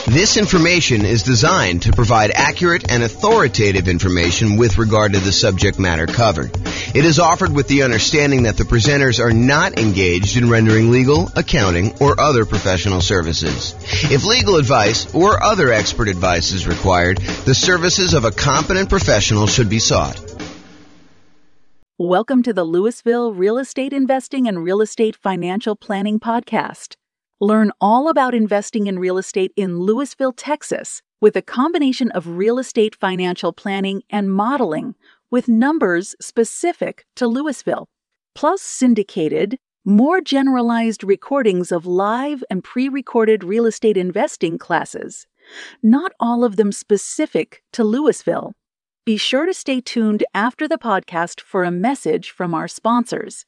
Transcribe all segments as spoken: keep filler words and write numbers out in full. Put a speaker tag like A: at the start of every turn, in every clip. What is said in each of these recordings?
A: This information is designed to provide accurate and authoritative information with regard to the subject matter covered. It is offered with the understanding that the presenters are not engaged in rendering legal, accounting, or other professional services. If legal advice or other expert advice is required, the services of a competent professional should be sought.
B: Welcome to the Louisville Real Estate Investing and Real Estate Financial Planning Podcast. Learn all about investing in real estate in Louisville, Texas, with a combination of real estate financial planning and modeling with numbers specific to Louisville, plus syndicated, more generalized recordings of live and pre-recorded real estate investing classes, not all of them specific to Louisville. Be sure to stay tuned after the podcast for a message from our sponsors.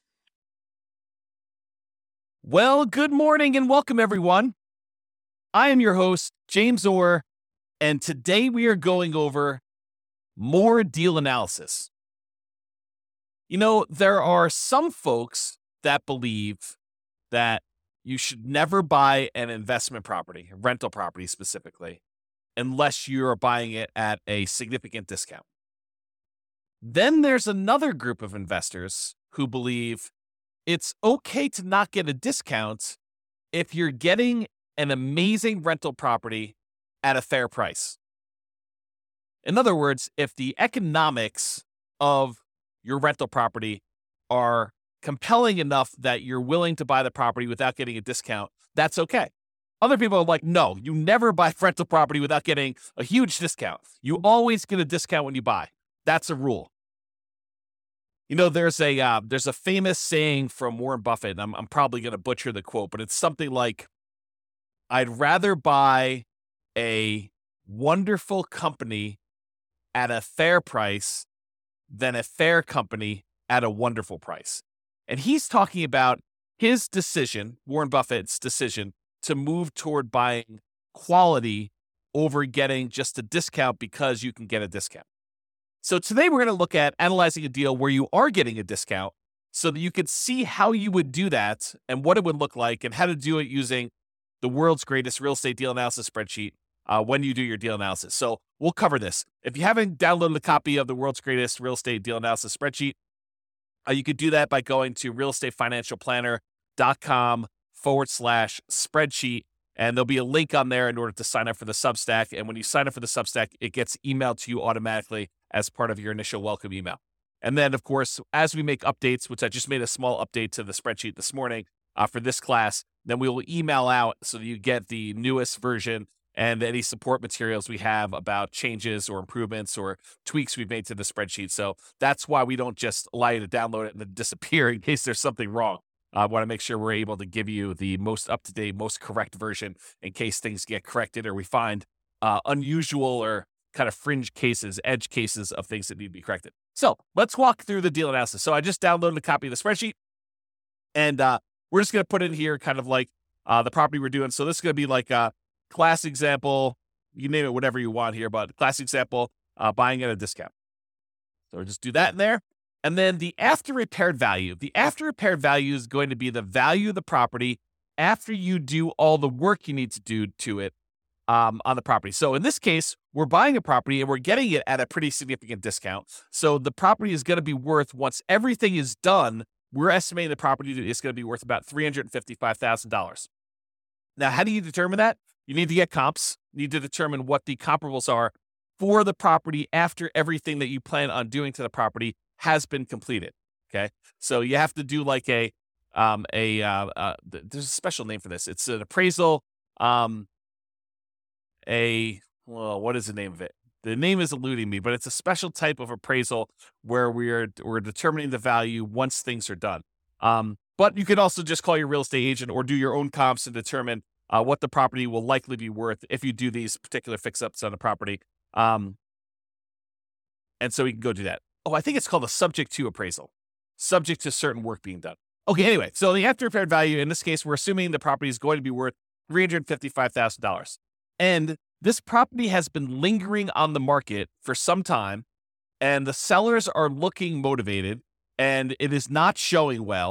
C: Well, good morning and welcome, everyone. I am your host, James Orr, and today we are going over more deal analysis. You know, there are some folks that believe that you should never buy an investment property, a rental property specifically, unless you are buying it at a significant discount. Then there's another group of investors who believe it's okay to not get a discount if you're getting an amazing rental property at a fair price. In other words, if the economics of your rental property are compelling enough that you're willing to buy the property without getting a discount, that's okay. Other people are like, no, you never buy rental property without getting a huge discount. You always get a discount when you buy. That's a rule. You know, there's a uh, there's a famous saying from Warren Buffett, and I'm, I'm probably going to butcher the quote, but it's something like, I'd rather buy a wonderful company at a fair price than a fair company at a wonderful price. And he's talking about his decision, Warren Buffett's decision, to move toward buying quality over getting just a discount because you can get a discount. So today we're going to look at analyzing a deal where you are getting a discount so that you can see how you would do that and what it would look like and how to do it using the world's greatest real estate deal analysis spreadsheet uh, when you do your deal analysis. So we'll cover this. If you haven't downloaded a copy of the world's greatest real estate deal analysis spreadsheet, uh, you could do that by going to realestatefinancialplanner.com forward slash spreadsheet. And there'll be a link on there in order to sign up for the Substack. And when you sign up for the Substack, it gets emailed to you automatically as part of your initial welcome email. And then, of course, as we make updates, which I just made a small update to the spreadsheet this morning uh, for this class, then we will email out so that you get the newest version and any support materials we have about changes or improvements or tweaks we've made to the spreadsheet. So that's why we don't just allow you to download it and then disappear in case there's something wrong. I want to make sure we're able to give you the most up-to-date, most correct version in case things get corrected or we find uh, unusual or kind of fringe cases, edge cases of things that need to be corrected. So let's walk through the deal analysis. So I just downloaded a copy of the spreadsheet, and uh, we're just going to put in here kind of like uh, the property we're doing. So this is going to be like a class example. You name it, whatever you want here, but class example, uh, buying at a discount. So we'll just do that in there. And then the after repaired value. The after repaired value is going to be the value of the property after you do all the work you need to do to it um, on the property. So in this case, we're buying a property and we're getting it at a pretty significant discount. So the property is going to be worth, once everything is done, we're estimating the property is going to be worth about three hundred fifty-five thousand dollars. Now, how do you determine that? You need to get comps. You need to determine what the comparables are for the property after everything that you plan on doing to the property has been completed. Okay. So you have to do like a, um, a, uh, uh, there's a special name for this. It's an appraisal, um, a, well, what is the name of it? The name is eluding me, but it's a special type of appraisal where we're, we're determining the value once things are done. Um, but you can also just call your real estate agent or do your own comps and determine uh, what the property will likely be worth if you do these particular fix-ups on the property. Um, and so we can go do that. Oh, I think it's called a subject to appraisal, subject to certain work being done. Okay, anyway, so the after repaired value, in this case, we're assuming the property is going to be worth three hundred fifty-five thousand dollars. And this property has been lingering on the market for some time, and the sellers are looking motivated, and it is not showing well.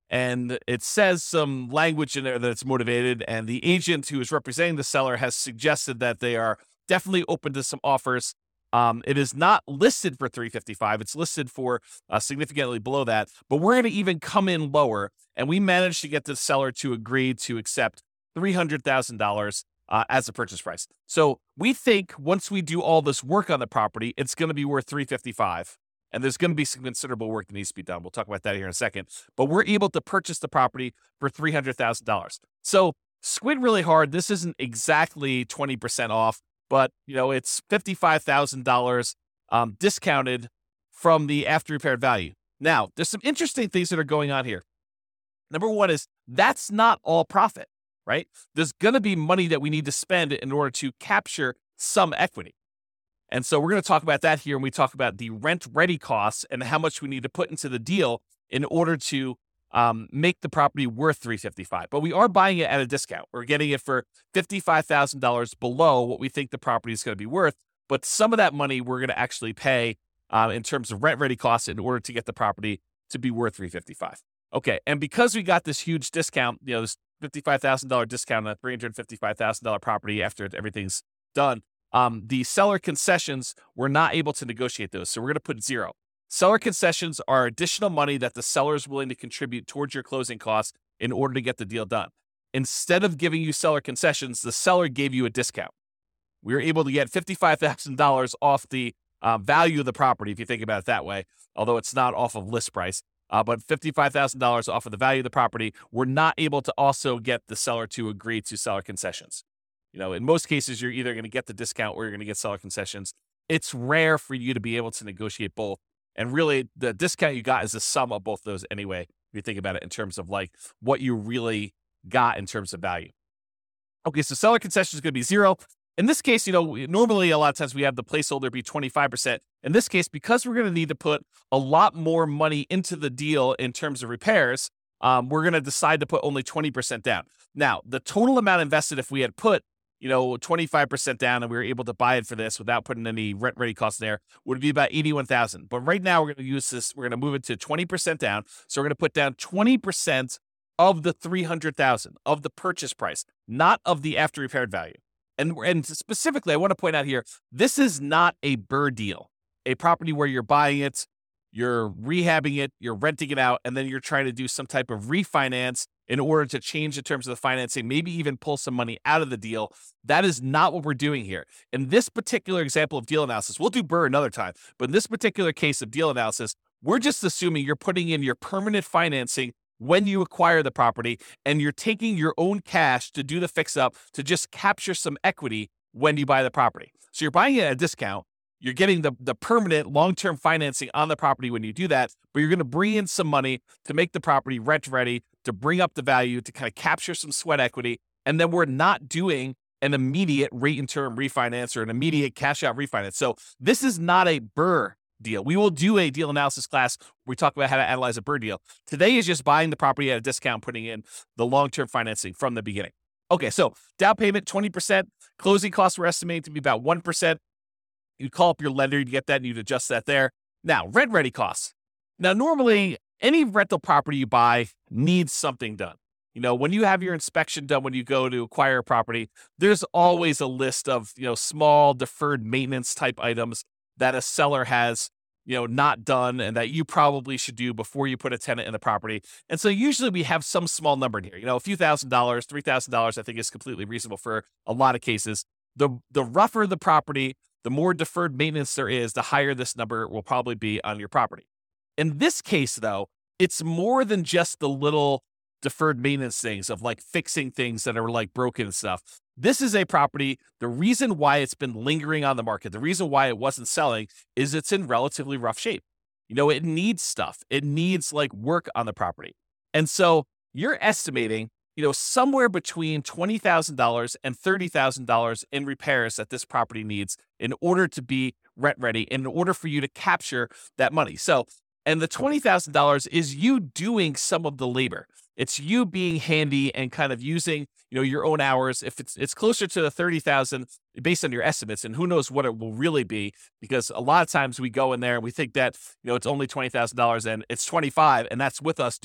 C: and it says some language in there that it's motivated, and the agent who is representing the seller has suggested that they are definitely open to some offers. Um, it is not listed for three fifty-five. It's listed for uh, significantly below that, but we're going to even come in lower, and we managed to get the seller to agree to accept three hundred thousand dollars uh, as a purchase price. So we think once we do all this work on the property, it's going to be worth three fifty-five, and there's going to be some considerable work that needs to be done. We'll talk about that here in a second, but we're able to purchase the property for three hundred thousand dollars. So squint really hard. This isn't exactly twenty percent off, but you know, it's fifty-five thousand dollars um, discounted from the after repaired value. Now, there's some interesting things that are going on here. Number one is that's not all profit, right? There's going to be money that we need to spend in order to capture some equity. And so we're going to talk about that here when we talk about the rent ready costs and how much we need to put into the deal in order to Um, make the property worth three fifty-five, but we are buying it at a discount. We're getting it for fifty-five thousand dollars below what we think the property is going to be worth. But some of that money we're going to actually pay uh, in terms of rent ready costs in order to get the property to be worth three fifty-five. Okay, and because we got this huge discount, you know, this fifty-five thousand dollars discount on a three hundred fifty-five thousand dollars property after everything's done, um, the seller concessions, we're not able to negotiate those. So we're going to put zero. Seller concessions are additional money that the seller is willing to contribute towards your closing costs in order to get the deal done. Instead of giving you seller concessions, the seller gave you a discount. We were able to get fifty-five thousand dollars off the uh, value of the property, if you think about it that way, although it's not off of list price, uh, but fifty-five thousand dollars off of the value of the property. We're not able to also get the seller to agree to seller concessions. You know, in most cases, you're either going to get the discount or you're going to get seller concessions. It's rare for you to be able to negotiate both. And really, the discount you got is the sum of both those anyway, if you think about it in terms of like what you really got in terms of value. Okay, so seller concession is going to be zero. In this case, you know, normally a lot of times we have the placeholder be twenty-five percent. In this case, because we're going to need to put a lot more money into the deal in terms of repairs, um, we're going to decide to put only twenty percent down. Now, the total amount invested, if we had put you know, twenty-five percent down and we were able to buy it for this without putting any rent ready costs there, would be about eighty-one thousand. But right now we're going to use this, we're going to move it to twenty percent down. So we're going to put down twenty percent of the three hundred thousand of the purchase price, not of the after repaired value. And, and specifically, I want to point out here, this is not a B R R R R deal, a property where you're buying it, you're rehabbing it, you're renting it out, and then you're trying to do some type of refinance in order to change the terms of the financing, maybe even pull some money out of the deal. That is not what we're doing here. In this particular example of deal analysis, we'll do B R R R R another time, but in this particular case of deal analysis, we're just assuming you're putting in your permanent financing when you acquire the property, and you're taking your own cash to do the fix up to just capture some equity when you buy the property. So you're buying it at a discount. You're getting the, the permanent long-term financing on the property when you do that, but you're going to bring in some money to make the property rent ready, to bring up the value, to kind of capture some sweat equity. And then we're not doing an immediate rate and term refinance or an immediate cash out refinance. So this is not a B R R R R deal. We will do a deal analysis class where we talk about how to analyze a B R R R R deal. Today is just buying the property at a discount, putting in the long-term financing from the beginning. Okay, so down payment, twenty percent. Closing costs we're estimating to be about one percent. You'd call up your lender, you'd get that, and you'd adjust that there. Now, rent ready costs. Now, normally, any rental property you buy needs something done. You know, when you have your inspection done, when you go to acquire a property, there's always a list of, you know, small deferred maintenance type items that a seller has, you know, not done and that you probably should do before you put a tenant in the property. And so usually we have some small number in here, you know, a few thousand dollars, three thousand dollars, I think is completely reasonable for a lot of cases. The, the rougher the property, the more deferred maintenance there is, the higher this number will probably be on your property. In this case, though, it's more than just the little deferred maintenance things of like fixing things that are like broken and stuff. This is a property. The reason why it's been lingering on the market, the reason why it wasn't selling is it's in relatively rough shape. You know, it needs stuff. It needs like work on the property. And so you're estimating, you know, somewhere between twenty thousand dollars and thirty thousand dollars in repairs that this property needs in order to be rent ready, in order for you to capture that money. So, and the twenty thousand dollars is you doing some of the labor. It's you being handy and kind of using, you know, your own hours. If it's it's closer to the thirty thousand based on your estimates, and who knows what it will really be, because a lot of times we go in there and we think that, you know, it's only twenty thousand dollars and it's twenty-five, and that's with us doing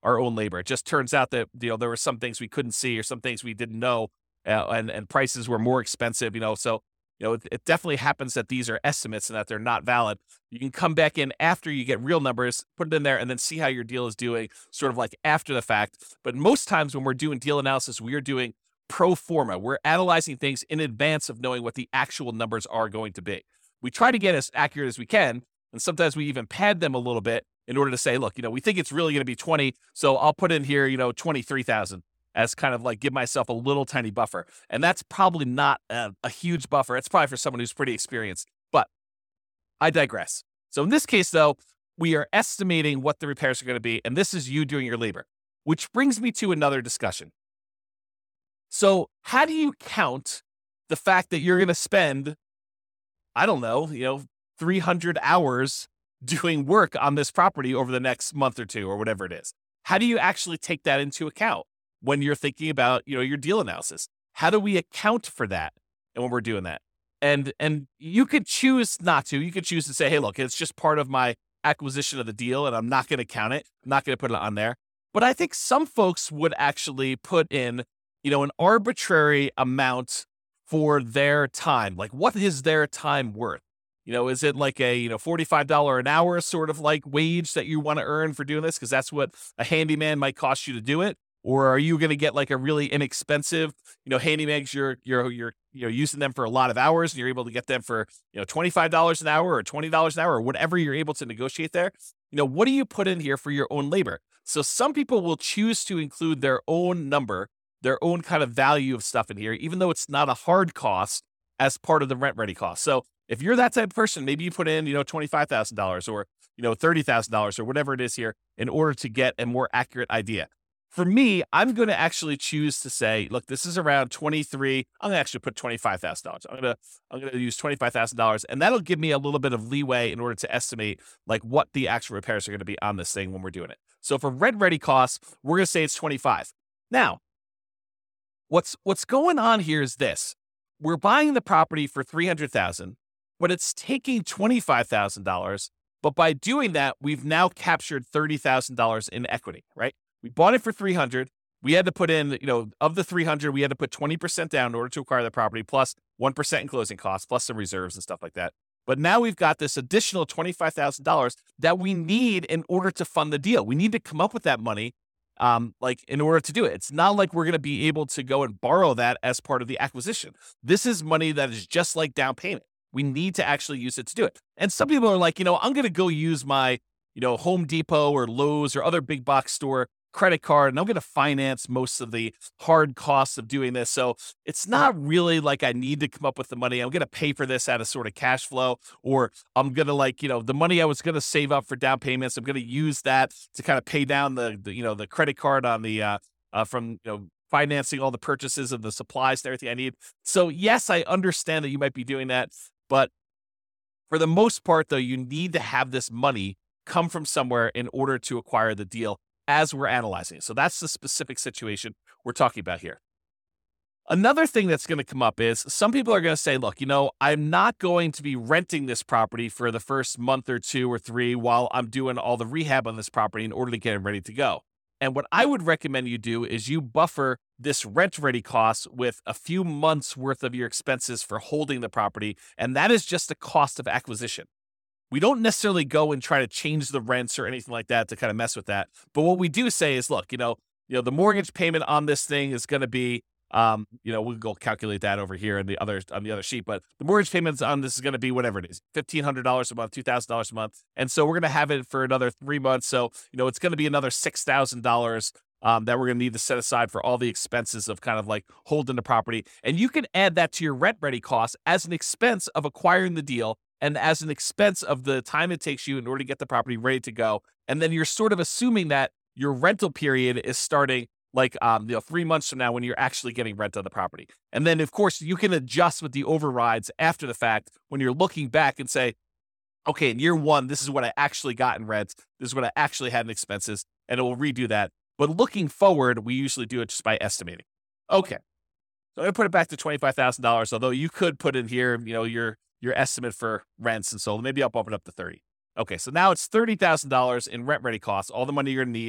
C: our own labor. It just turns out that, you know, there were some things we couldn't see or some things we didn't know, uh, and, and prices were more expensive, you know, so, you know, it, it definitely happens that these are estimates and that they're not valid. You can come back in after you get real numbers, put it in there, and then see how your deal is doing sort of like after the fact. But most times when we're doing deal analysis, we are doing pro forma. We're analyzing things in advance of knowing what the actual numbers are going to be. We try to get as accurate as we can, and sometimes we even pad them a little bit in order to say, look, you know, we think it's really going to be twenty, so I'll put in here, you know, twenty-three thousand as kind of like give myself a little tiny buffer. And that's probably not a, a huge buffer. It's probably for someone who's pretty experienced, but I digress. So in this case, though, we are estimating what the repairs are going to be, and this is you doing your labor, which brings me to another discussion. So how do you count the fact that you're going to spend, I don't know, you know, three hundred hours doing work on this property over the next month or two or whatever it is? How do you actually take that into account when you're thinking about, you know, your deal analysis? How do we account for that? And when we're doing that, and, and you could choose not to, you could choose to say, hey, look, it's just part of my acquisition of the deal and I'm not going to count it. I'm not going to put it on there. But I think some folks would actually put in, you know, an arbitrary amount for their time. Like, what is their time worth? You know, is it like a, you know, forty-five dollars an hour sort of like wage that you want to earn for doing this? Because that's what a handyman might cost you to do it. Or are you going to get like a really inexpensive, you know, handymans, you're, you're, you're, you know, using them for a lot of hours and you're able to get them for, you know, twenty-five dollars an hour or twenty dollars an hour or whatever you're able to negotiate there. You know, what do you put in here for your own labor? So some people will choose to include their own number, their own kind of value of stuff in here, even though it's not a hard cost as part of the rent ready cost. So if you're that type of person, maybe you put in, you know, twenty-five thousand dollars or, you know, thirty thousand dollars or whatever it is here in order to get a more accurate idea. For me, I'm going to actually choose to say, look, this is around twenty-three. I'm going to actually put twenty-five thousand dollars. I'm going to, I'm going to use twenty-five thousand dollars, and that'll give me a little bit of leeway in order to estimate like what the actual repairs are going to be on this thing when we're doing it. So for rent ready costs, we're going to say it's twenty-five. Now, what's, what's going on here is this. We're buying the property for three hundred thousand dollars, but it's taking twenty-five thousand dollars. But by doing that, we've now captured thirty thousand dollars in equity, right? We bought it for three hundred. We had to put in, you know, of the three hundred, we had to put twenty percent down in order to acquire the property, plus one percent in closing costs, plus some reserves and stuff like that. But now we've got this additional twenty-five thousand dollars that we need in order to fund the deal. We need to come up with that money, um, like in order to do it. It's not like we're going to be able to go and borrow that as part of the acquisition. This is money that is just like down payment. We need to actually use it to do it. And some people are like, you know, I'm going to go use my, you know, Home Depot or Lowe's or other big box store credit card, and I'm going to finance most of the hard costs of doing this. So it's not really like I need to come up with the money. I'm going to pay for this out of sort of cash flow, or I'm going to like, you know, the money I was going to save up for down payments, I'm going to use that to kind of pay down the, the you know, the credit card on the, uh, uh, from, you know, financing all the purchases of the supplies and everything I need. So yes, I understand that you might be doing that, but for the most part though, you need to have this money come from somewhere in order to acquire the deal as we're analyzing it. So that's the specific situation we're talking about here. Another thing that's going to come up is some people are going to say, look, you know, I'm not going to be renting this property for the first month or two or three while I'm doing all the rehab on this property in order to get it ready to go. And what I would recommend you do is you buffer this rent ready cost with a few months worth of your expenses for holding the property. And that is just the cost of acquisition. We don't necessarily go and try to change the rents or anything like that to kind of mess with that. But what we do say is, look, you know, you know, the mortgage payment on this thing is going to be, um, you know, we'll go calculate that over here on the other on the other sheet. But the mortgage payments on this is going to be whatever it is, fifteen hundred dollars a month, two thousand dollars a month. And so we're going to have it for another three months. So, you know, it's going to be another six thousand dollars um, that we're going to need to set aside for all the expenses of kind of like holding the property. And you can add that to your rent ready costs as an expense of acquiring the deal, and as an expense of the time it takes you in order to get the property ready to go. And then you're sort of assuming that your rental period is starting like um, you know, three months from now when you're actually getting rent on the property. And then, of course, you can adjust with the overrides after the fact when you're looking back and say, okay, in year one, this is what I actually got in rent. This is what I actually had in expenses, and it will redo that. But looking forward, we usually do it just by estimating. Okay, so I'm going to put it back to twenty-five thousand dollars, although you could put in here, you know, your your estimate for rents and so maybe I'll bump it up to thirty. Okay, so now it's thirty thousand dollars in rent ready costs, all the money you're going to need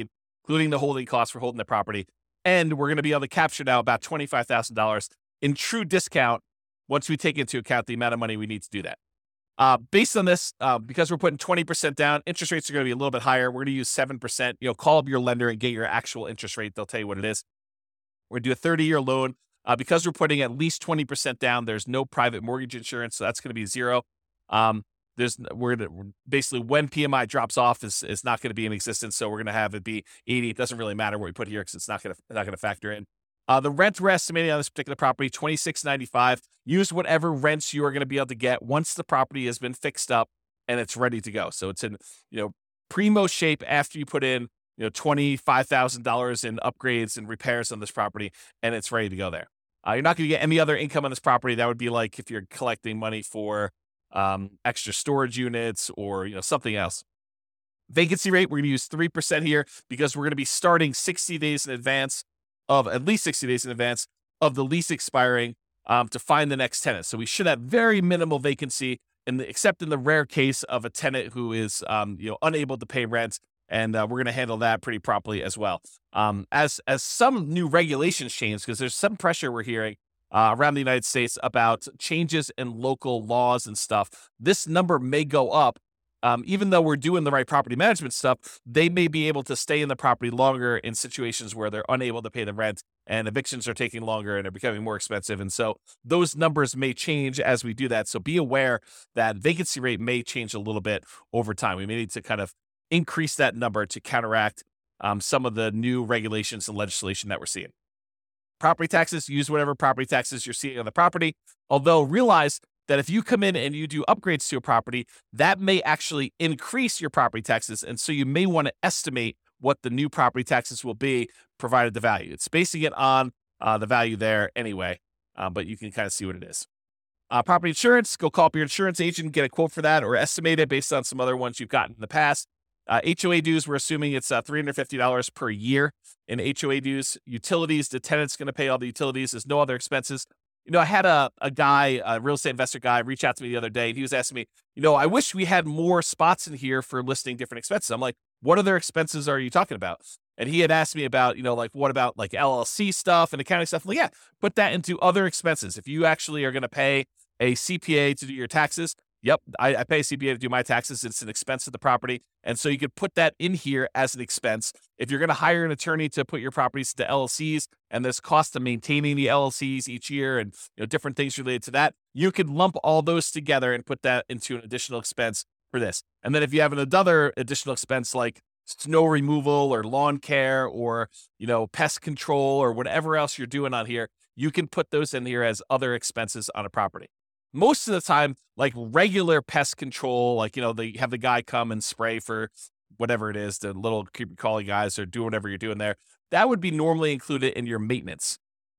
C: including the holding costs for holding the property. And we're going to be able to capture now about twenty-five thousand dollars in true discount once we take into account the amount of money we need to do that. Uh, based on this, uh, because we're putting twenty percent down, interest rates are going to be a little bit higher. We're going to use seven percent. You know, call up your lender and get your actual interest rate. They'll tell you what it is. We're going to do a thirty-year loan. Uh, because we're putting at least twenty percent down, there's no private mortgage insurance, so that's going to be zero. Um, there's we're gonna, basically when P M I drops off is is not going to be in existence, so we're going to have it be eighty. It doesn't really matter what we put here because it's not going to not going to factor in. Uh, the rent we're estimating on this particular property, twenty-six ninety-five. Use whatever rents you are going to be able to get once the property has been fixed up and it's ready to go. So it's in you know primo shape after you put in you know twenty-five thousand dollars in upgrades and repairs on this property, and it's ready to go there. Uh, you're not going to get any other income on this property. That would be like if you're collecting money for um, extra storage units or you know something else. Vacancy rate, we're going to use three percent here because we're going to be starting sixty days in advance of at least sixty days in advance of the lease expiring um, to find the next tenant. So we should have very minimal vacancy, in the, except in the rare case of a tenant who is um, you know unable to pay rent, and uh, we're going to handle that pretty properly as well. Um, as as some new regulations change, because there's some pressure we're hearing uh, around the United States about changes in local laws and stuff, this number may go up. Um, even though we're doing the right property management stuff, they may be able to stay in the property longer in situations where they're unable to pay the rent and evictions are taking longer and are becoming more expensive. And so those numbers may change as we do that. So be aware that vacancy rate may change a little bit over time. We may need to kind of increase that number to counteract um, some of the new regulations and legislation that we're seeing. Property taxes, use whatever property taxes you're seeing on the property, although realize that if you come in and you do upgrades to a property, that may actually increase your property taxes. And so you may want to estimate what the new property taxes will be, provided the value. It's basing it on uh, the value there anyway, uh, but you can kind of see what it is. Uh, property insurance, go call up your insurance agent, get a quote for that, or estimate it based on some other ones you've gotten in the past. Uh, H O A dues, we're assuming it's uh, three hundred fifty dollars per year in H O A dues. Utilities, the tenant's going to pay all the utilities. There's no other expenses. You know, I had a, a guy, a real estate investor guy, reach out to me the other day, and he was asking me, you know, I wish we had more spots in here for listing different expenses. I'm like, what other expenses are you talking about? And he had asked me about, you know, like, what about like L L C stuff and accounting stuff? I'm like, yeah, put that into other expenses. If you actually are going to pay a C P A to do your taxes, yep, I, I pay a C P A to do my taxes. It's an expense of the property. And so you could put that in here as an expense. If you're going to hire an attorney to put your properties to L L Cs and there's cost of maintaining the L L Cs each year and you know different things related to that, you could lump all those together and put that into an additional expense for this. And then if you have another additional expense like snow removal or lawn care or, you know, pest control or whatever else you're doing on here, you can put those in here as other expenses on a property. Most of the time, like regular pest control, like, you know, they have the guy come and spray for whatever it is, the little creepy crawly guys or do whatever you're doing there. That would be normally included in your maintenance.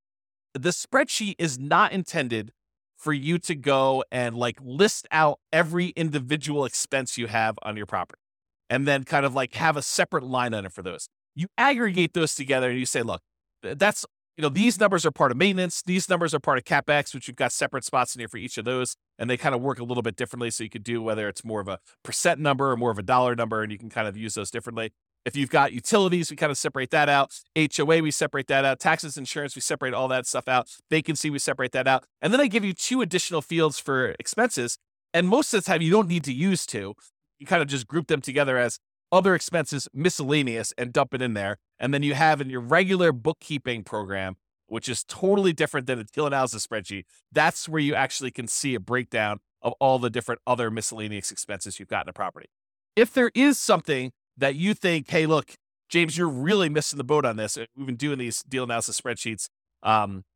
C: The spreadsheet is not intended for you to go and like list out every individual expense you have on your property and then kind of like have a separate line item for those. You aggregate those together and you say, look, that's You know, these numbers are part of maintenance. These numbers are part of CapEx, which you've got separate spots in here for each of those. And they kind of work a little bit differently. So you could do whether it's more of a percent number or more of a dollar number, and you can kind of use those differently. If you've got utilities, we kind of separate that out. H O A, we separate that out. Taxes, insurance, we separate all that stuff out. Vacancy, we separate that out. And then I give you two additional fields for expenses. And most of the time, you don't need to use two. You kind of just group them together as other expenses, miscellaneous, and dump it in there. And then you have in your regular bookkeeping program, which is totally different than a deal analysis spreadsheet. That's where you actually can see a breakdown of all the different other miscellaneous expenses you've got in a property. If there is something that you think, hey, look, James, you're really missing the boat on this. We've been doing these deal analysis spreadsheets um,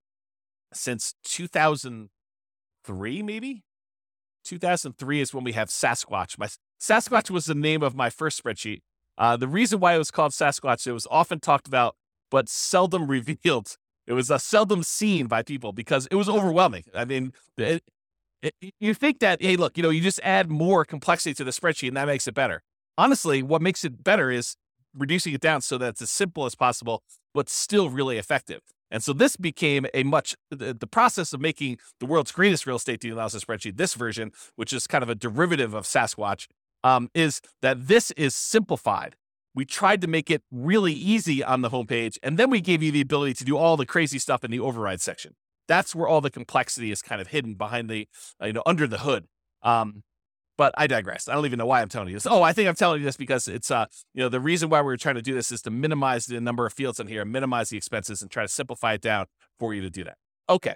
C: since two thousand three, maybe? two thousand three is when we have Sasquatch. My Sasquatch was the name of my first spreadsheet. Uh, the reason why it was called Sasquatch, it was often talked about, but seldom revealed. It was uh, seldom seen by people because it was overwhelming. I mean, it, it, you think that, hey, look, you know, you just add more complexity to the spreadsheet and that makes it better. Honestly, what makes it better is reducing it down so that it's as simple as possible, but still really effective. And so this became a much, the, the process of making the world's greatest real estate deal analysis spreadsheet, this version, which is kind of a derivative of Sasquatch, um, is that this is simplified, we tried to make it really easy on the homepage, and then we gave you the ability to do all the crazy stuff in the override section. That's where all the complexity is kind of hidden behind the, uh, you know, under the hood. Um, but I digress. I don't even know why I'm telling you this. Oh, I think I'm telling you this because it's, uh, you know, the reason why we were trying to do this is to minimize the number of fields in here, minimize the expenses, and try to simplify it down for you to do that. Okay.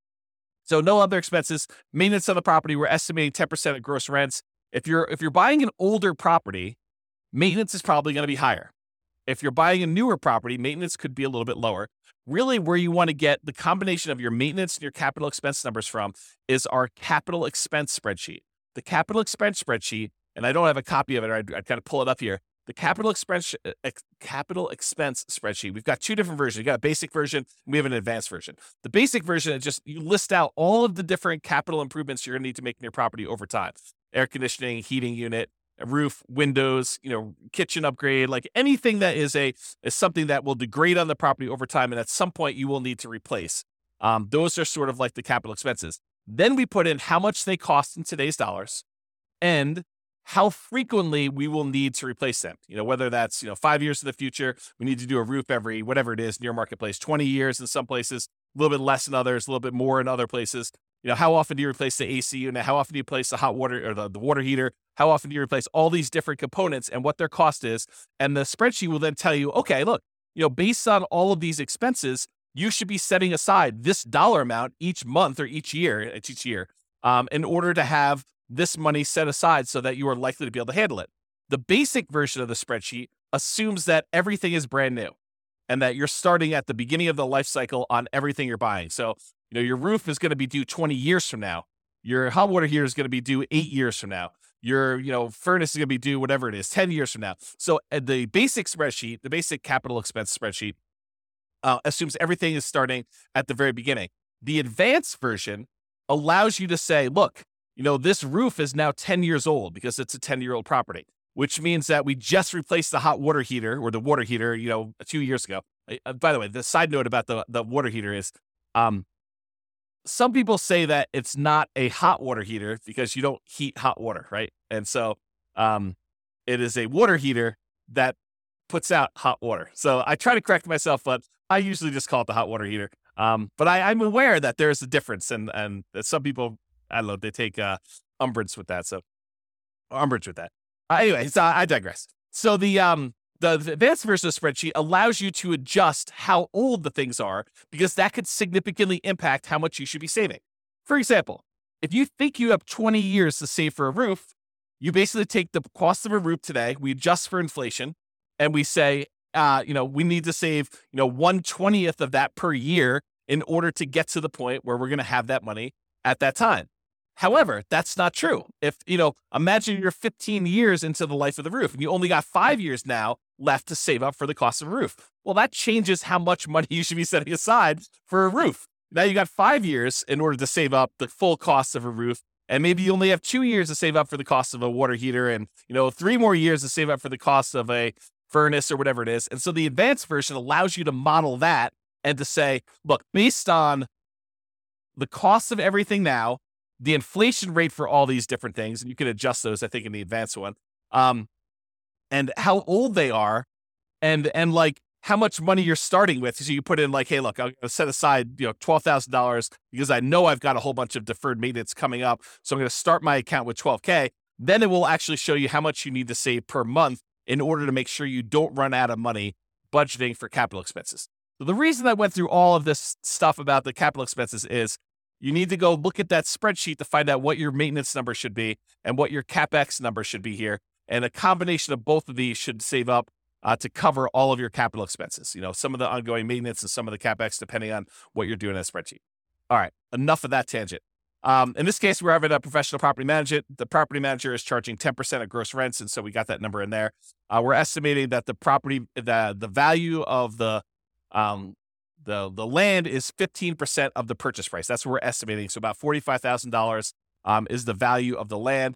C: So no other expenses. Maintenance on the property, we're estimating ten percent of gross rents. If you're if you're buying an older property, maintenance is probably going to be higher. If you're buying a newer property, maintenance could be a little bit lower. Really, where you want to get the combination of your maintenance and your capital expense numbers from is our capital expense spreadsheet. The capital expense spreadsheet, and I don't have a copy of it, or I'd, I'd kind of pull it up here. The capital expense ex, capital expense spreadsheet. We've got two different versions. You got a basic version, and we have an advanced version. The basic version is just you list out all of the different capital improvements you're going to need to make in your property over time: air conditioning, heating unit, a roof, windows, you know, kitchen upgrade, like anything that is a is something that will degrade on the property over time, and at some point you will need to replace. Um, those are sort of like the capital expenses. Then we put in how much they cost in today's dollars, and how frequently we will need to replace them. You know, whether that's, you know, five years in the future, we need to do a roof every, whatever it is, near marketplace, twenty years in some places, a little bit less in others, a little bit more in other places. You know, how often do you replace the A C unit? How often do you replace the hot water or the, the water heater? How often do you replace all these different components and what their cost is? And the spreadsheet will then tell you, okay, look, you know, based on all of these expenses, you should be setting aside this dollar amount each month or each year, it's each year, um, in order to have this money set aside so that you are likely to be able to handle it. The basic version of the spreadsheet assumes that everything is brand new and that you're starting at the beginning of the life cycle on everything you're buying. So, you know, your roof is going to be due twenty years from now. Your hot water heater is going to be due eight years from now. Your, you know, furnace is going to be due whatever it is, ten years from now. So uh, the basic spreadsheet, the basic capital expense spreadsheet, uh, assumes everything is starting at the very beginning. The advanced version allows you to say, look, you know, this roof is now ten years old because it's a ten-year-old property, which means that we just replaced the hot water heater or the water heater, you know, two years ago. Uh, by the way, the side note about the, the water heater is um, some people say that it's not a hot water heater because you don't heat hot water, right? And so um, it is a water heater that puts out hot water. So I try to correct myself, but I usually just call it the hot water heater. Um, but I, I'm aware that there's a difference, and and that some people, I don't know, they take uh, umbrage with that. So umbrage with that. Uh, anyway, so I digress. So the um the, the advanced version of the spreadsheet allows you to adjust how old the things are because that could significantly impact how much you should be saving. For example, if you think you have twenty years to save for a roof, you basically take the cost of a roof today, we adjust for inflation, and we say, uh, you know, we need to save, you know, one twentieth of that per year in order to get to the point where we're going to have that money at that time. However, that's not true. If, you know, imagine you're fifteen years into the life of the roof and you only got five years now left to save up for the cost of a roof. Well, that changes how much money you should be setting aside for a roof. Now you got five years in order to save up the full cost of a roof. And maybe you only have two years to save up for the cost of a water heater and, you know, three more years to save up for the cost of a furnace or whatever it is. And so the advanced version allows you to model that and to say, look, based on the cost of everything now, the inflation rate for all these different things, and you can adjust those, I think, in the advanced one, um, and how old they are, and and like how much money you're starting with. So you put in like, hey, look, I'm going to set aside, you know, twelve thousand dollars because I know I've got a whole bunch of deferred maintenance coming up. So I'm going to start my account with twelve K. Then it will actually show you how much you need to save per month in order to make sure you don't run out of money budgeting for capital expenses. So the reason I went through all of this stuff about the capital expenses is you need to go look at that spreadsheet to find out what your maintenance number should be and what your CapEx number should be here. And a combination of both of these should save up uh, to cover all of your capital expenses. You know, some of the ongoing maintenance and some of the CapEx, depending on what you're doing in a spreadsheet. All right, enough of that tangent. Um, in this case, we're having a professional property manager. The property manager is charging ten percent of gross rents, and so we got that number in there. Uh, we're estimating that the property, the the value of the um, the the land is fifteen percent of the purchase price. That's what we're estimating. So about forty-five thousand dollars um, is the value of the land,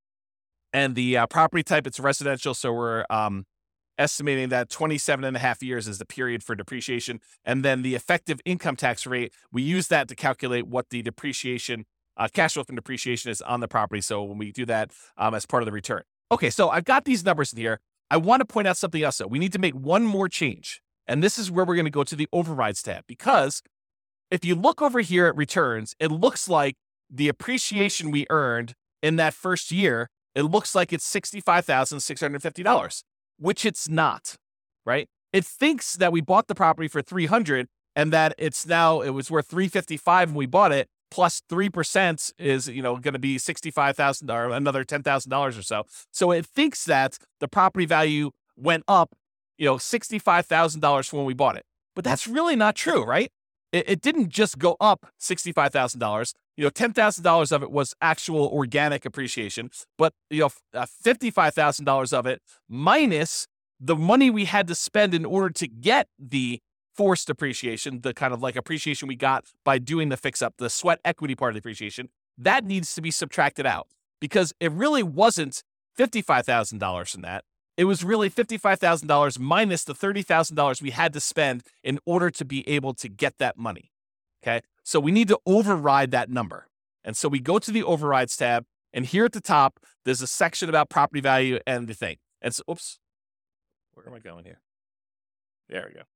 C: and the uh, property type, it's residential. So we're um, estimating that twenty-seven and a half years is the period for depreciation, and then the effective income tax rate, we use that to calculate what the depreciation. Uh, cash flow from depreciation is on the property. So when we do that um, as part of the return. Okay, so I've got these numbers in here. I want to point out something else, though. We need to make one more change. And this is where we're going to go to the overrides tab, because if you look over here at returns, it looks like the appreciation we earned in that first year, it looks like it's sixty-five thousand six hundred fifty dollars, which it's not, right? It thinks that we bought the property for three hundred dollars and that it's now, it was worth three hundred fifty-five dollars when we bought it, plus three percent is, you know, going to be sixty-five thousand dollars or another ten thousand dollars or so. So it thinks that the property value went up, you know, sixty-five thousand dollars from when we bought it. But that's really not true, right? It, it didn't just go up sixty-five thousand dollars. You know, ten thousand dollars of it was actual organic appreciation, but, you know, uh, fifty-five thousand dollars of it minus the money we had to spend in order to get the forced appreciation, the kind of like appreciation we got by doing the fix up, the sweat equity part of the appreciation, that needs to be subtracted out, because it really wasn't fifty-five thousand dollars from that. It was really fifty-five thousand dollars minus the thirty thousand dollars we had to spend in order to be able to get that money. Okay. So we need to override that number. And so we go to the overrides tab, and here at the top, there's a section about property value and the thing. And so, oops, where am I going here? There we go.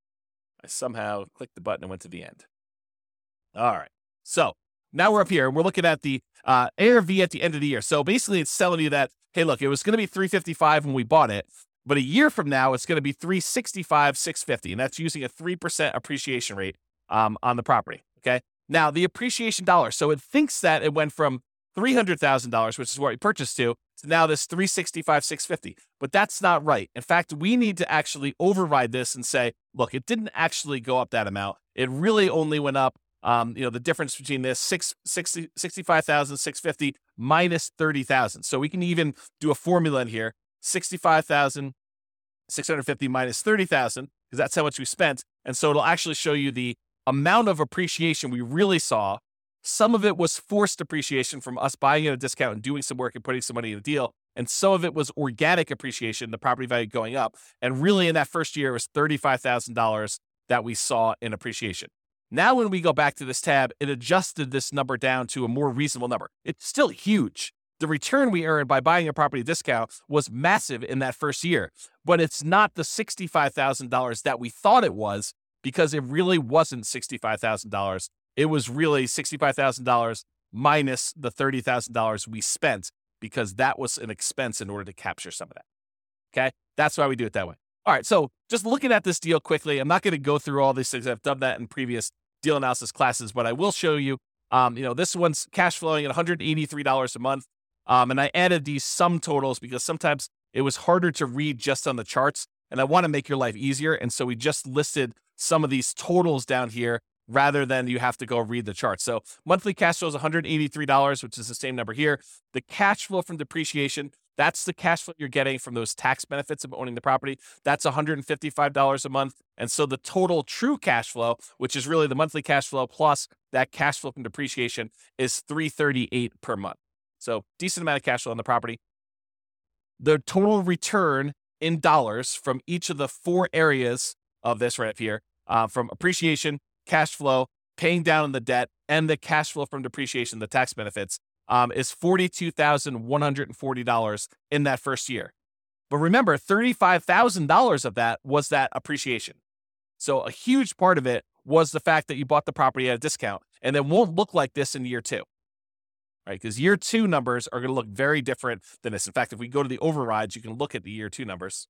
C: I somehow clicked the button and went to the end. All right. So now we're up here and we're looking at the uh, A R V at the end of the year. So basically it's telling you that, hey, look, it was going to be three hundred fifty-five when we bought it, but a year from now, it's going to be three hundred sixty-five, six hundred fifty. And that's using a three percent appreciation rate um, on the property. Okay. Now the appreciation dollars. So it thinks that it went from three hundred thousand dollars, which is what we purchased to, to now this three hundred sixty-five, six hundred fifty. But that's not right. In fact, we need to actually override this and say, look, it didn't actually go up that amount. It really only went up, um, you know, the difference between this six, sixty, sixty-five thousand, six hundred fifty minus thirty thousand. So we can even do a formula in here, sixty-five thousand, six hundred fifty minus thirty thousand, because that's how much we spent. And so it'll actually show you the amount of appreciation we really saw. Some of it was forced appreciation from us buying at a discount and doing some work and putting some money in the deal. And some of it was organic appreciation, the property value going up. And really in that first year, it was thirty-five thousand dollars that we saw in appreciation. Now, when we go back to this tab, it adjusted this number down to a more reasonable number. It's still huge. The return we earned by buying a property discount was massive in that first year, but it's not the sixty-five thousand dollars that we thought it was, because it really wasn't sixty-five thousand dollars. It was really sixty-five thousand dollars minus the thirty thousand dollars we spent, because that was an expense in order to capture some of that. Okay. That's why we do it that way. All right. So just looking at this deal quickly, I'm not going to go through all these things. I've done that in previous deal analysis classes, but I will show you, um, you know, this one's cash flowing at one hundred eighty-three dollars a month. Um, and I added these sum totals because sometimes it was harder to read just on the charts, and I want to make your life easier. And so we just listed some of these totals down here rather than you have to go read the chart. So monthly cash flow is one hundred eighty-three dollars, which is the same number here. The cash flow from depreciation, that's the cash flow you're getting from those tax benefits of owning the property. That's one hundred fifty-five dollars a month. And so the total true cash flow, which is really the monthly cash flow plus that cash flow from depreciation, is three hundred thirty-eight dollars per month. So decent amount of cash flow on the property. The total return in dollars from each of the four areas of this right here, uh, from appreciation, cash flow, paying down on the debt, and the cash flow from depreciation, the tax benefits, um, is forty-two thousand one hundred forty dollars in that first year. But remember, thirty-five thousand dollars of that was that appreciation. So a huge part of it was the fact that you bought the property at a discount, and it won't look like this in year two, right? Because year two numbers are going to look very different than this. In fact, if we go to the overrides, you can look at the year two numbers.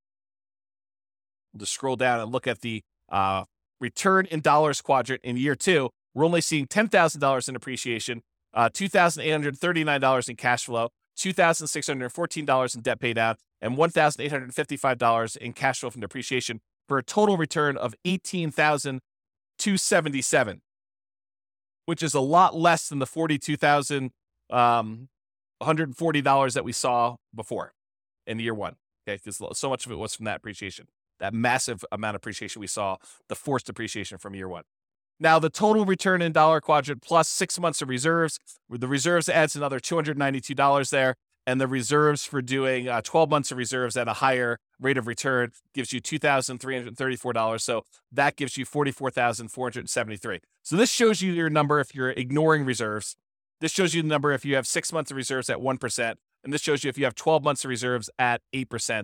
C: We'll just scroll down and look at the uh, return in dollars quadrant in year two. We're only seeing ten thousand dollars in appreciation, uh, two thousand eight hundred thirty-nine dollars in cash flow, two thousand six hundred fourteen dollars in debt paid out, and one thousand eight hundred fifty-five dollars in cash flow from depreciation, for a total return of eighteen thousand two hundred seventy-seven dollars, which is a lot less than the forty-two thousand one hundred forty dollars that we saw before in year one. Okay, because so much of it was from that appreciation. That massive amount of appreciation we saw, the forced appreciation from year one. Now, the total return in dollar quadrant plus six months of reserves, the reserves adds another two hundred ninety-two dollars there, and the reserves for doing uh, twelve months of reserves at a higher rate of return gives you two thousand three hundred thirty-four dollars. So that gives you forty-four thousand four hundred seventy-three dollars. So this shows you your number if you're ignoring reserves. This shows you the number if you have six months of reserves at one percent, and this shows you if you have twelve months of reserves at eight percent.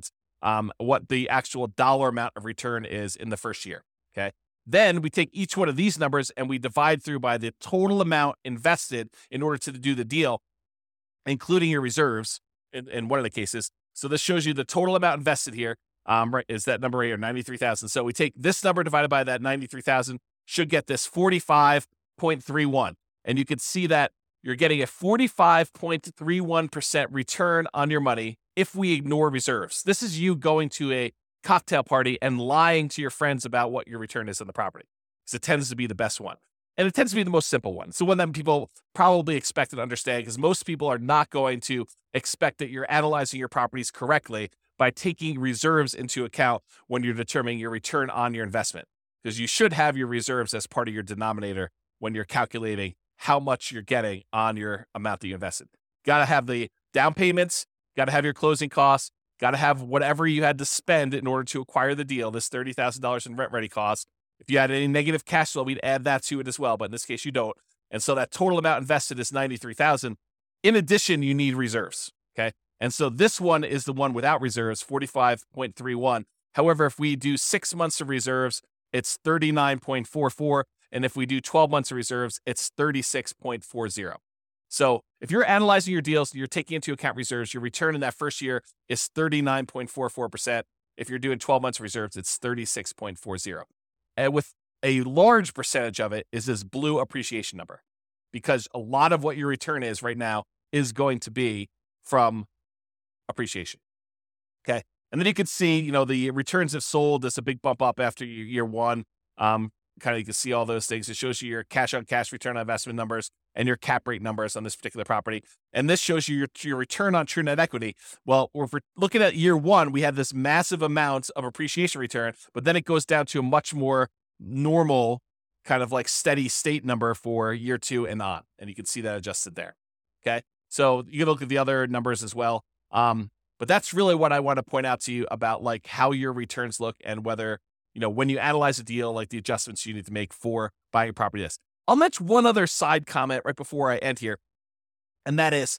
C: um, what the actual dollar amount of return is in the first year. Okay. Then we take each one of these numbers and we divide through by the total amount invested in order to do the deal, including your reserves in, in one of the cases. So this shows you the total amount invested here. Um, right, is that number right here, ninety-three thousand. So we take this number divided by that ninety-three thousand, should get this forty-five point three one. And you can see that you're getting a forty-five point three one percent return on your money if we ignore reserves. This is you going to a cocktail party and lying to your friends about what your return is on the property, because it tends to be the best one. And it tends to be the most simple one. It's the one that people probably expect and understand, because most people are not going to expect that you're analyzing your properties correctly by taking reserves into account when you're determining your return on your investment, because you should have your reserves as part of your denominator when you're calculating how much you're getting on your amount that you invested. Got to have the down payments, got to have your closing costs, got to have whatever you had to spend in order to acquire the deal, this thirty thousand dollars in rent-ready costs. If you had any negative cash flow, we'd add that to it as well, but in this case, you don't. And so that total amount invested is ninety-three thousand dollars. In addition, you need reserves, okay? And so this one is the one without reserves, forty-five point three one. However, if we do six months of reserves, it's thirty-nine point four four. And if we do twelve months of reserves, it's thirty-six point four zero. So if you're analyzing your deals and you're taking into account reserves, your return in that first year is thirty-nine point four four percent. If you're doing twelve months of reserves, it's thirty-six point four zero. And with a large percentage of it is this blue appreciation number, because a lot of what your return is right now is going to be from appreciation. Okay. And then you can see, you know, the returns have sold. There's a big bump up after year one. Um, kind of, you can see all those things. It shows you your cash on cash return on investment numbers and your cap rate numbers on this particular property. And this shows you your, your return on true net equity. Well, if we're looking at year one, we had this massive amount of appreciation return, but then it goes down to a much more normal kind of like steady state number for year two and on. And you can see that adjusted there. Okay. So you can look at the other numbers as well. Um, but that's really what I want to point out to you about like how your returns look and whether, you know, when you analyze a deal, like the adjustments you need to make for buying a property. This. I'll mention one other side comment right before I end here. And that is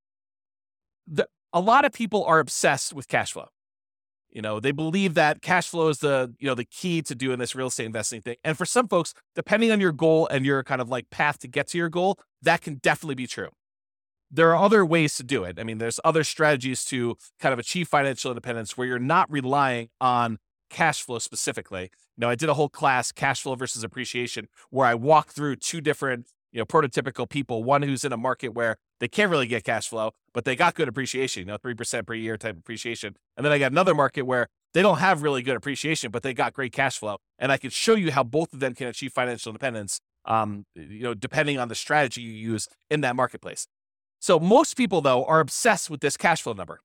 C: the, a lot of people are obsessed with cash flow. You know, they believe that cash flow is the, you know, the key to doing this real estate investing thing. And for some folks, depending on your goal and your kind of like path to get to your goal, that can definitely be true. There are other ways to do it. I mean, there's other strategies to kind of achieve financial independence where you're not relying on cash flow specifically. You know, I did a whole class, cash flow versus appreciation, where I walked through two different, you know, prototypical people. One who's in a market where they can't really get cash flow, but they got good appreciation, you know, three percent per year type appreciation. And then I got another market where they don't have really good appreciation, but they got great cash flow. And I can show you how both of them can achieve financial independence, um, you know, depending on the strategy you use in that marketplace. So most people, though, are obsessed with this cash flow number.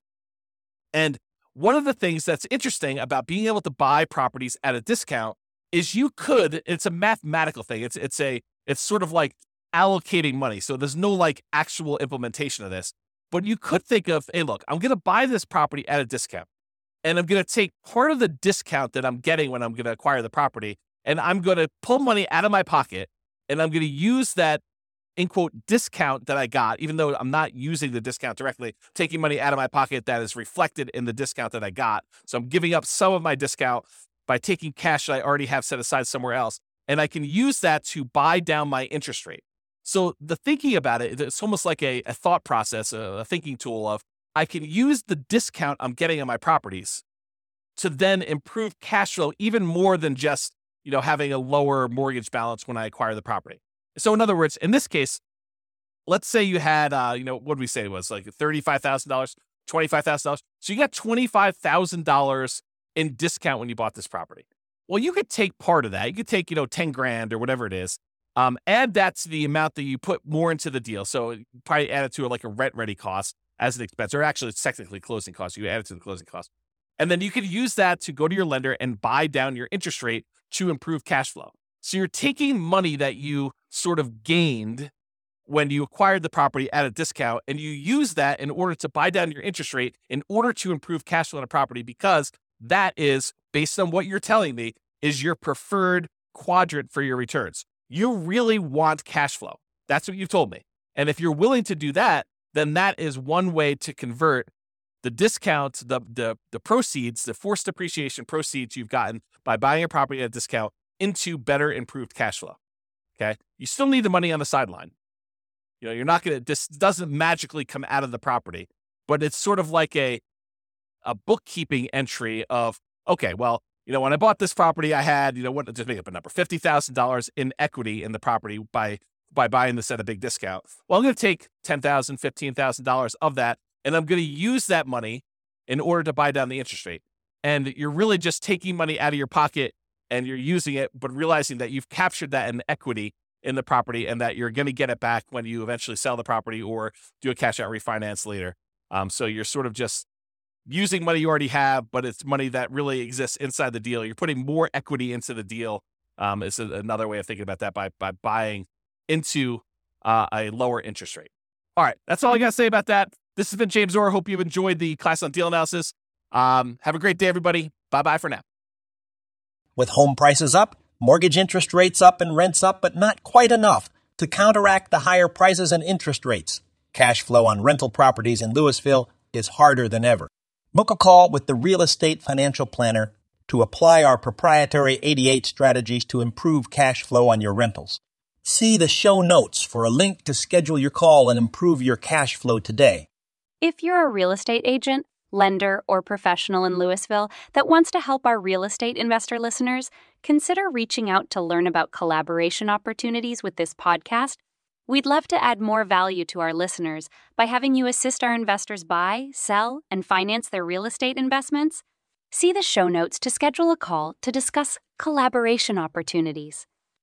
C: And one of the things that's interesting about being able to buy properties at a discount is you could, it's a mathematical thing. It's, it's a, it's sort of like allocating money. So there's no like actual implementation of this, but you could think of, hey, look, I'm going to buy this property at a discount and I'm going to take part of the discount that I'm getting when I'm going to acquire the property. And I'm going to pull money out of my pocket and I'm going to use that in quote discount that I got, even though I'm not using the discount directly, taking money out of my pocket that is reflected in the discount that I got. So I'm giving up some of my discount by taking cash that I already have set aside somewhere else. And I can use that to buy down my interest rate. So the thinking about it, it's almost like a, a thought process, a, a thinking tool of I can use the discount I'm getting on my properties to then improve cash flow even more than just, you know, having a lower mortgage balance when I acquire the property. So in other words, in this case, let's say you had, uh, you know, what did we say it was like thirty-five thousand dollars, twenty-five thousand dollars. So you got twenty-five thousand dollars in discount when you bought this property. Well, you could take part of that. You could take, you know, ten grand or whatever it is. Um, add that to the amount that you put more into the deal. So probably add it to like a rent ready cost as an expense, or actually it's technically closing cost. You add it to the closing cost. And then you could use that to go to your lender and buy down your interest rate to improve cash flow. So you're taking money that you sort of gained when you acquired the property at a discount, and you use that in order to buy down your interest rate in order to improve cash flow on a property, because that is, based on what you're telling me, is your preferred quadrant for your returns. You really want cash flow. That's what you've told me. And if you're willing to do that, then that is one way to convert the discount, the, the, the proceeds, the forced depreciation proceeds you've gotten by buying a property at a discount into better improved cash flow. Okay. You still need the money on the sideline. You know, you're not going to, this doesn't magically come out of the property, but it's sort of like a, a bookkeeping entry of, okay, well, you know, when I bought this property, I had, you know, what, just make up a number, fifty thousand dollars in equity in the property by, by buying this at a big discount. Well, I'm going to take ten thousand dollars, fifteen thousand dollars of that, and I'm going to use that money in order to buy down the interest rate. And you're really just taking money out of your pocket and you're using it, but realizing that you've captured that in equity in the property and that you're going to get it back when you eventually sell the property or do a cash out refinance later. Um, so you're sort of just using money you already have, but it's money that really exists inside the deal. You're putting more equity into the deal. Um, is another way of thinking about that by, by buying into uh, a lower interest rate. All right. That's all I got to say about that. This has been James Orr. Hope you've enjoyed the class on deal analysis. Um, have a great day, everybody. Bye-bye for now.
D: With home prices up, mortgage interest rates up, and rents up, but not quite enough to counteract the higher prices and interest rates, cash flow on rental properties in Louisville is harder than ever. Book a call with the Real Estate Financial Planner to apply our proprietary eighty-eight strategies to improve cash flow on your rentals. See the show notes for a link to schedule your call and improve your cash flow today.
E: If you're a real estate agent, lender, or professional in Louisville that wants to help our real estate investor listeners, consider reaching out to learn about collaboration opportunities with this podcast. We'd love to add more value to our listeners by having you assist our investors buy, sell, and finance their real estate investments. See the show notes to schedule a call to discuss collaboration opportunities.